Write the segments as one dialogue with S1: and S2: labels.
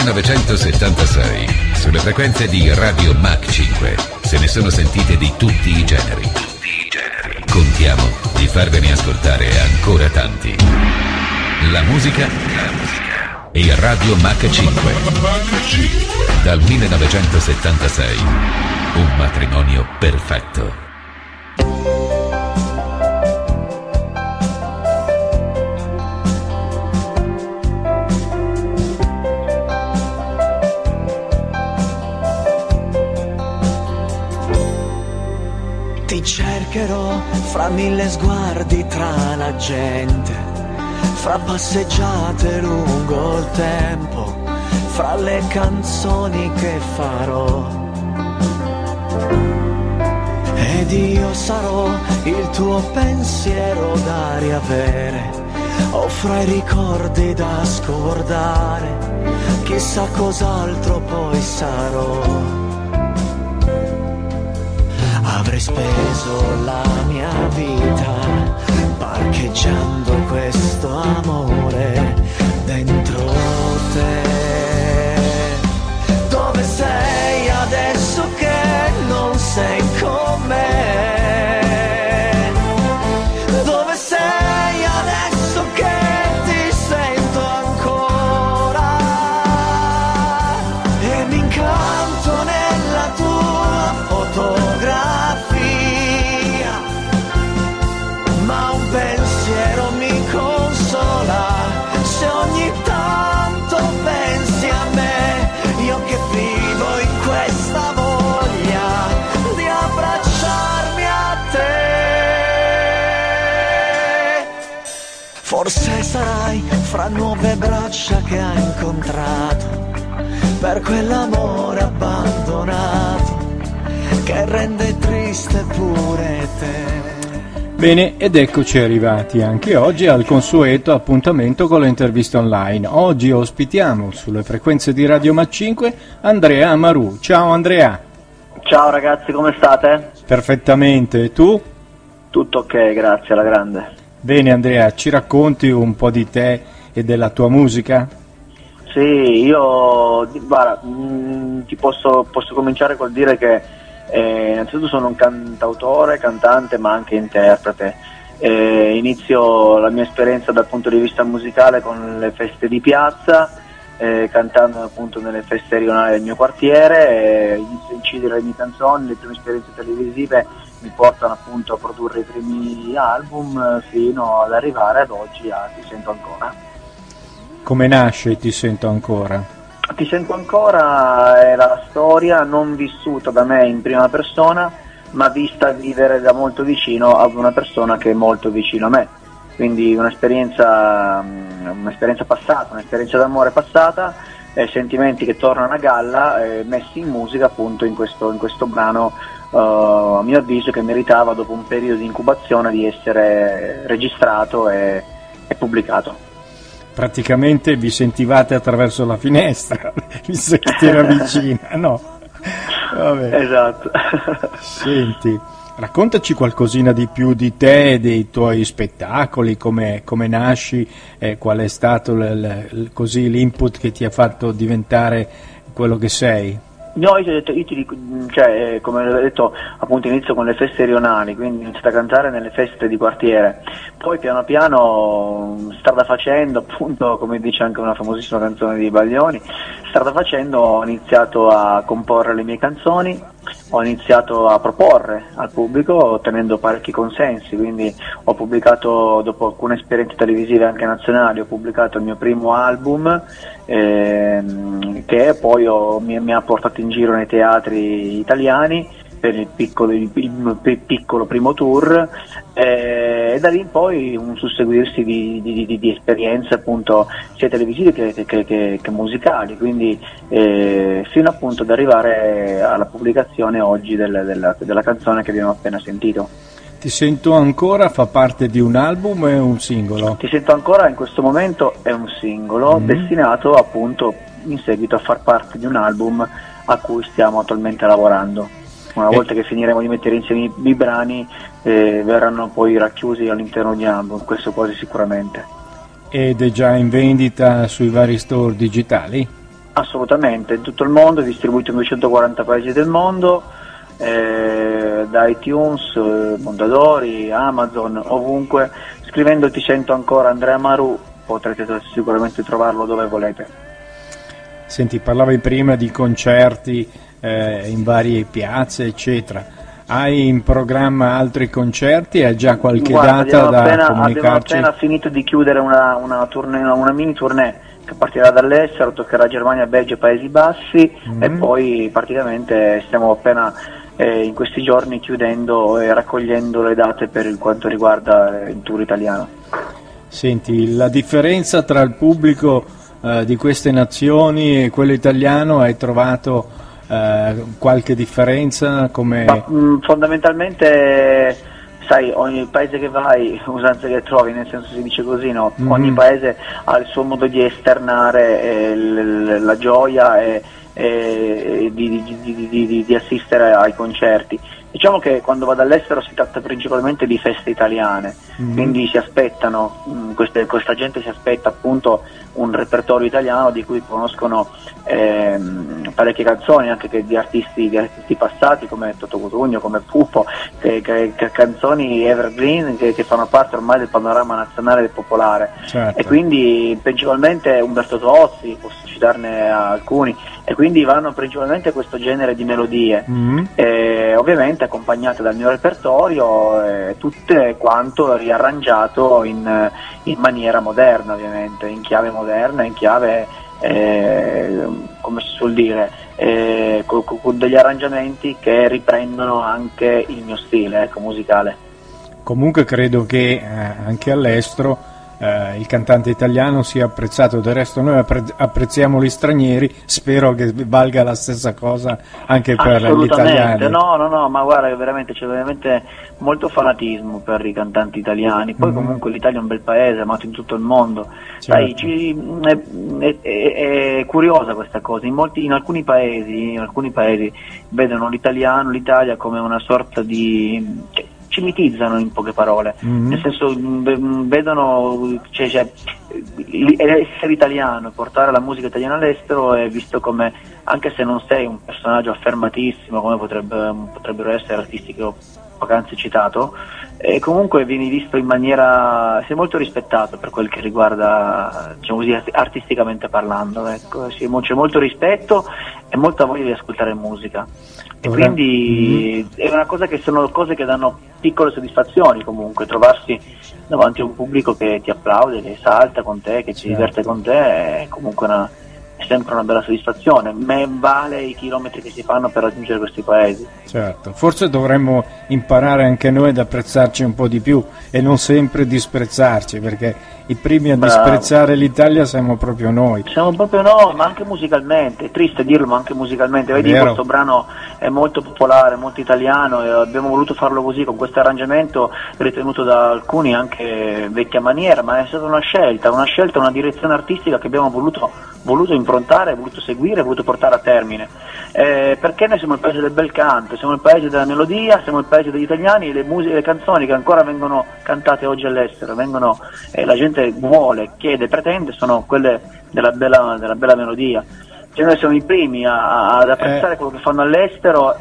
S1: 1976, sulle frequenze di Radio Mach 5, se ne sono sentite di tutti i generi. Contiamo di farvene ascoltare ancora tanti. La musica e Radio Mach 5. Dal 1976, un matrimonio perfetto.
S2: Ti cercherò fra mille sguardi tra la gente, fra passeggiate lungo il tempo, fra le canzoni che farò. Ed io sarò il tuo pensiero da riavere, o fra i ricordi da scordare, chissà cos'altro poi sarò. Avrei speso la mia vita parcheggiando questo amore dentro te. Dove sei adesso che non sei con me? Dove sei adesso che ti sento ancora? E mi incanto nella tua fotografia, ma un pensiero mi consola se ogni tanto pensi a me, io che vivo in questa voglia di abbracciarmi a te. Forse sarai fra nuove braccia che hai incontrato, per quell'amore abbandonato che rende triste pure te.
S3: Bene, ed eccoci arrivati anche oggi al consueto appuntamento con le interviste online. Oggi ospitiamo sulle frequenze di Radio Mach 5 Andrea Amaru. Ciao Andrea.
S4: Ciao ragazzi, come state?
S3: Perfettamente, e tu?
S4: Tutto ok, grazie, alla grande.
S3: Bene Andrea, ci racconti un po' di te e della tua musica?
S4: Sì, io guarda, ti posso cominciare col dire che innanzitutto sono un cantautore, cantante ma anche interprete. Inizio la mia esperienza dal punto di vista musicale con le feste di piazza, cantando appunto nelle feste rionali del mio quartiere, inizio a incidere le mie canzoni, le prime esperienze televisive mi portano appunto a produrre i primi album fino ad arrivare ad oggi a Ti sento ancora.
S3: Come nasce Ti sento ancora?
S4: Ti sento ancora è la storia non vissuta da me in prima persona, ma vista vivere da molto vicino ad una persona che è molto vicino a me. Quindi un'esperienza passata, un'esperienza d'amore passata, sentimenti che tornano a galla, messi in musica appunto in questo brano, a mio avviso, che meritava dopo un periodo di incubazione di essere registrato e pubblicato.
S3: Praticamente vi sentivate attraverso la finestra, visto che ti era vicina, no? Vabbè.
S4: Esatto.
S3: Senti, raccontaci qualcosina di più di te, dei tuoi spettacoli, come nasci, qual è stato così l'input che ti ha fatto diventare quello che sei.
S4: No, io ti dico, cioè, come ho detto, appunto inizio con le feste rionali, quindi ho iniziato a cantare nelle feste di quartiere, poi piano piano, strada facendo, appunto, come dice anche una famosissima canzone di Baglioni, strada facendo ho iniziato a comporre le mie canzoni, ho iniziato a proporre al pubblico ottenendo parecchi consensi, quindi ho pubblicato, dopo alcune esperienze televisive anche nazionali, ho pubblicato il mio primo album, che poi mi ha portato in giro nei teatri italiani per il piccolo primo tour, e da lì in poi un susseguirsi di esperienze appunto sia televisive che musicali, quindi fino appunto ad arrivare alla pubblicazione oggi della canzone che abbiamo appena sentito.
S3: Ti sento ancora fa parte di un album o è un singolo?
S4: Ti sento ancora in questo momento è un singolo destinato appunto in seguito a far parte di un album a cui stiamo attualmente lavorando. Una volta che finiremo di mettere insieme i brani, verranno poi racchiusi all'interno di un album, questo quasi sicuramente.
S3: Ed è già in vendita sui vari store digitali?
S4: Assolutamente, in tutto il mondo, distribuito in 240 paesi del mondo, da iTunes, Mondadori, Amazon, ovunque. Scrivendo Ti sento ancora Andrea Maru potrete sicuramente trovarlo dove volete.
S3: Senti, parlavi prima di concerti in varie piazze, eccetera. Hai in programma altri concerti? Hai già qualche data da comunicarci?
S4: Abbiamo appena finito di chiudere una tournée, una mini tournée che partirà dall'estero, toccherà Germania, Belgio e Paesi Bassi, e poi praticamente stiamo appena in questi giorni chiudendo e raccogliendo le date per quanto riguarda il tour italiano.
S3: Senti, la differenza tra il pubblico di queste nazioni e quello italiano, hai trovato qualche differenza?
S4: Fondamentalmente, sai, ogni paese che vai, usanze che trovi, nel senso si dice così, no? Ogni paese ha il suo modo di esternare la gioia e di assistere ai concerti. Diciamo che quando vado all'estero si tratta principalmente di feste italiane, quindi si aspettano, questa gente si aspetta appunto un repertorio italiano di cui conoscono parecchie canzoni, anche di artisti passati come Toto Cutugno, come Pupo, che canzoni evergreen che fanno parte ormai del panorama nazionale e popolare.
S3: Certo.
S4: E quindi principalmente Umberto Tozzi, posso citarne alcuni, e quindi vanno principalmente questo genere di melodie, ovviamente accompagnate dal mio repertorio, tutte quanto riarrangiato in maniera moderna, ovviamente, in chiave moderna, in chiave come si suol dire, con degli arrangiamenti che riprendono anche il mio stile musicale.
S3: Comunque credo che anche all'estero il cantante italiano sia apprezzato, del resto noi apprezziamo gli stranieri, spero che valga la stessa cosa anche per gli italiani.
S4: No, ma guarda, veramente c'è veramente molto fanatismo per i cantanti italiani, poi comunque l'Italia è un bel paese, amato in tutto il mondo.
S3: Certo.
S4: Sai, è curiosa questa cosa, in alcuni paesi vedono l'Italia come una sorta di... ci mitizzano, in poche parole, nel senso vedono, cioè, essere italiano, portare la musica italiana all'estero è visto come, anche se non sei un personaggio affermatissimo come potrebbero essere artisti che ho poc'anzi citato, comunque vieni visto in maniera, sei molto rispettato per quel che riguarda, diciamo così, artisticamente parlando, ecco, c'è molto rispetto e molta voglia di ascoltare musica. E quindi è una cosa che sono cose che danno piccole soddisfazioni, comunque trovarsi davanti a un pubblico che ti applaude, che salta con te, che si diverte con te, è comunque è sempre una bella soddisfazione, ma vale i chilometri che si fanno per raggiungere questi paesi.
S3: Certo, forse dovremmo imparare anche noi ad apprezzarci un po' di più e non sempre disprezzarci, perché i primi a disprezzare l'Italia siamo proprio noi.
S4: Siamo proprio noi, ma anche musicalmente, è triste dirlo, ma anche musicalmente. Vedi, questo brano è molto popolare, molto italiano, e abbiamo voluto farlo così, con questo arrangiamento ritenuto da alcuni anche vecchia maniera, ma è stata una scelta, una direzione artistica che abbiamo voluto improntare, voluto seguire, voluto portare a termine. Perché noi siamo il paese del bel canto, siamo il paese della melodia, siamo il paese degli italiani, le canzoni che ancora vengono cantate oggi all'estero, la gente vuole, chiede, pretende, sono quelle della bella melodia. Cioè noi siamo i primi ad apprezzare quello che fanno all'estero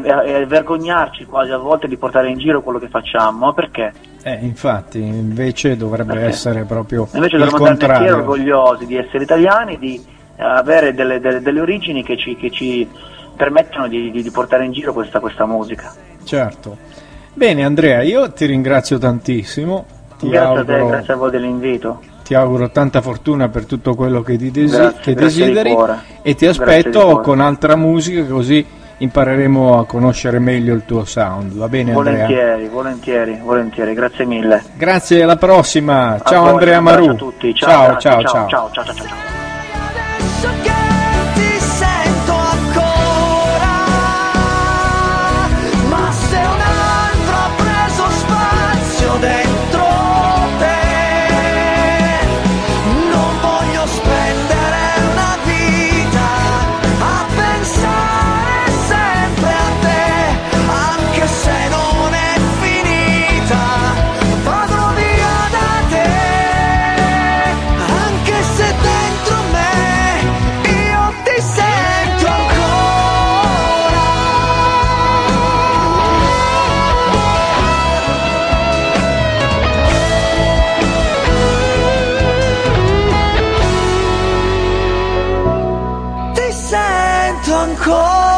S4: e vergognarci quasi a volte di portare in giro quello che facciamo. Ma perché?
S3: Infatti, invece dovrebbe essere proprio
S4: invece
S3: il
S4: dovremmo
S3: contrario.
S4: andare orgogliosi di essere italiani, di avere delle origini che ci permettono di portare in giro questa musica.
S3: Certo. Bene Andrea, io ti ringrazio tantissimo.
S4: Grazie a voi dell'invito.
S3: Ti auguro tanta fortuna per tutto quello che desideri e ti aspetto con altra musica, così impareremo a conoscere meglio il tuo sound. Va bene Andrea?
S4: Volentieri, grazie mille.
S3: Grazie, alla prossima. Ciao Andrea Maru.
S4: Ciao a tutti.
S3: Ciao.
S2: Adesso che ti sento ancora, ma se un altro ha preso spazio dentro te, non voglio spendere una vita a pensare sempre a te, anche se non è finita, vado via da te, anche se dentro ancora